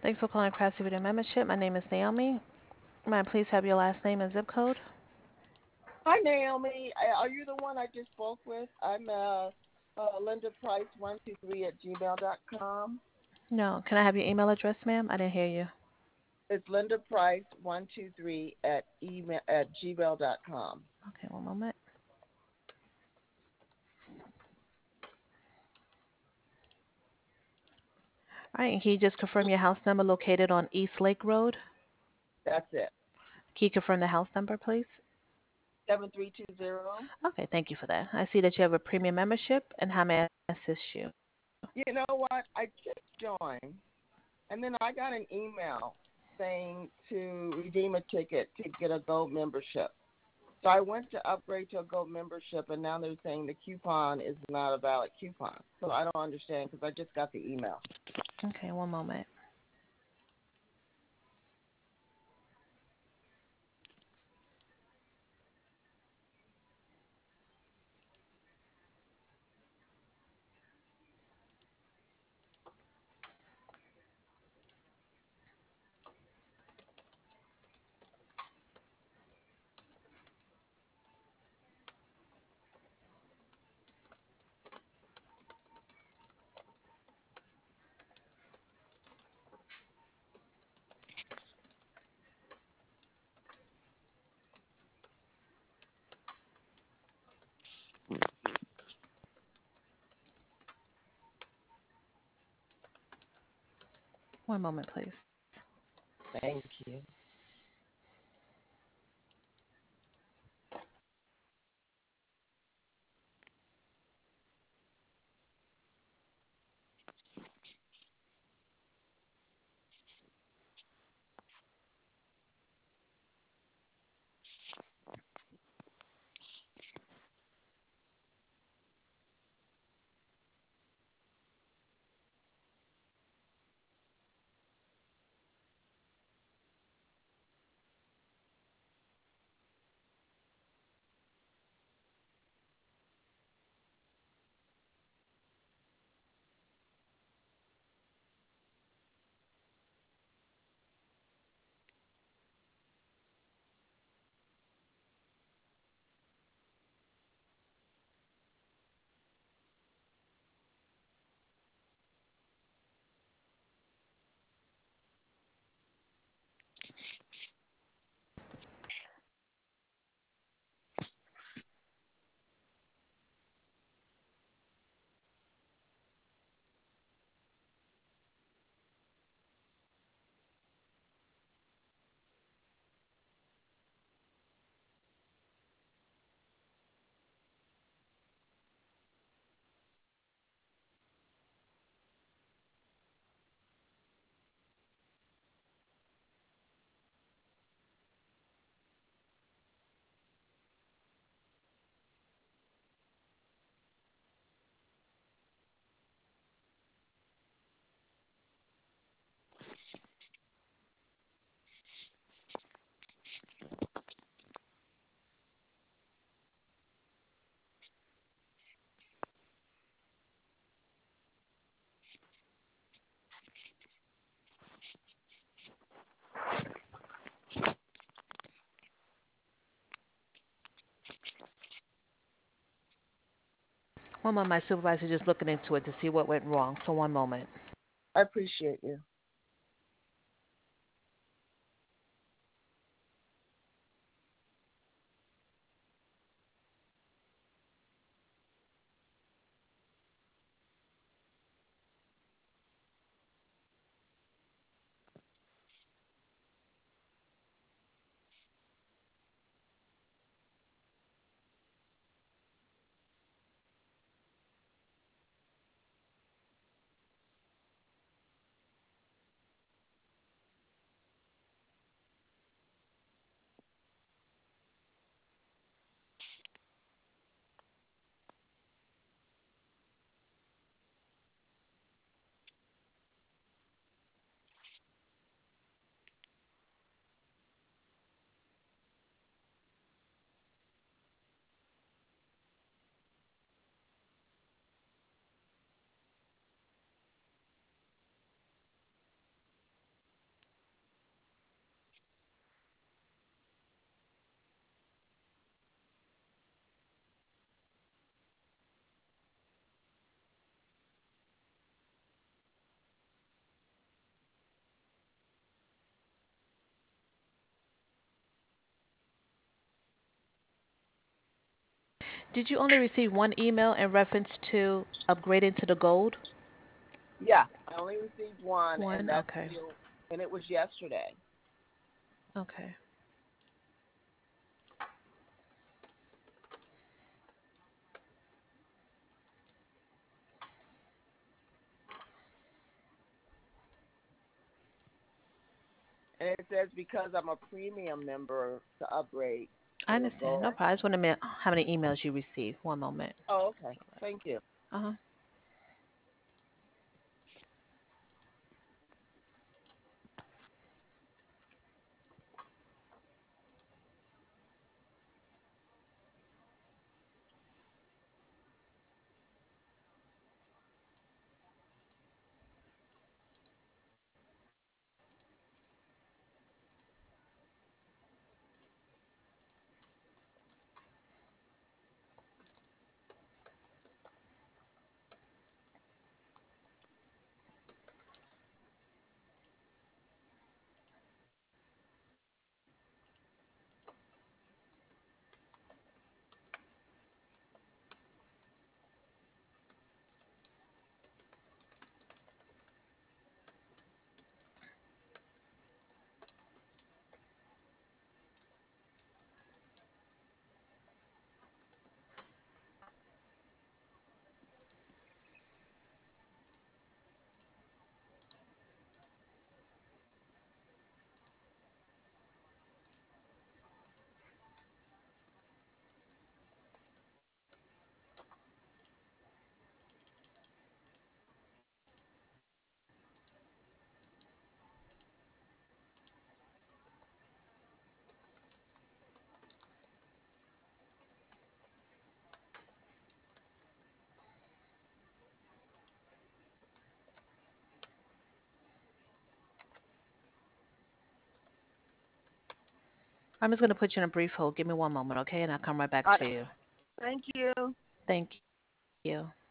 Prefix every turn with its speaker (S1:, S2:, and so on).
S1: Thanks for calling Craftsy Video Membership. My name is Naomi. May I please have your last name and zip code?
S2: Hi, Naomi. Are you the one I just spoke with? I'm Linda Price 123 at gmail.com.
S1: No. Can I have your email address, ma'am? I didn't hear you.
S2: It's Linda Price 123 at gmail.com.
S1: Okay, one moment. All right, and can you just confirm your house number located on East Lake Road?
S2: That's it.
S1: Can you confirm the house number, please?
S2: 7320.
S1: Okay, thank you for that. I see that you have a premium membership, and how may I assist you?
S2: You know what? I just joined, and then I got an email saying to redeem a ticket to get a gold membership. So I went to upgrade to a gold membership, and now they're saying the coupon is not a valid coupon. So I don't understand because I just got the email.
S1: Okay, one moment. One moment, please.
S2: Thank you.
S1: One moment, my supervisor just looking into it to see what went wrong. So one moment.
S2: I appreciate you.
S1: Did you only receive one email in reference to upgrading to the gold?
S2: Yeah, I only received one, and
S1: One?
S2: that's
S1: Okay.
S2: due, and it was yesterday.
S1: Okay.
S2: And it says because I'm a premium member to upgrade
S1: I
S2: to a
S1: understand. No
S2: gold.
S1: problem. I just want to know how many emails you received. One moment.
S2: Oh, okay. Thank you.
S1: Uh-huh. I'm just going to put you in a brief hold. Give me one moment, okay? And I'll come right back
S2: I,
S1: to you.
S2: thank you.
S1: Thank you.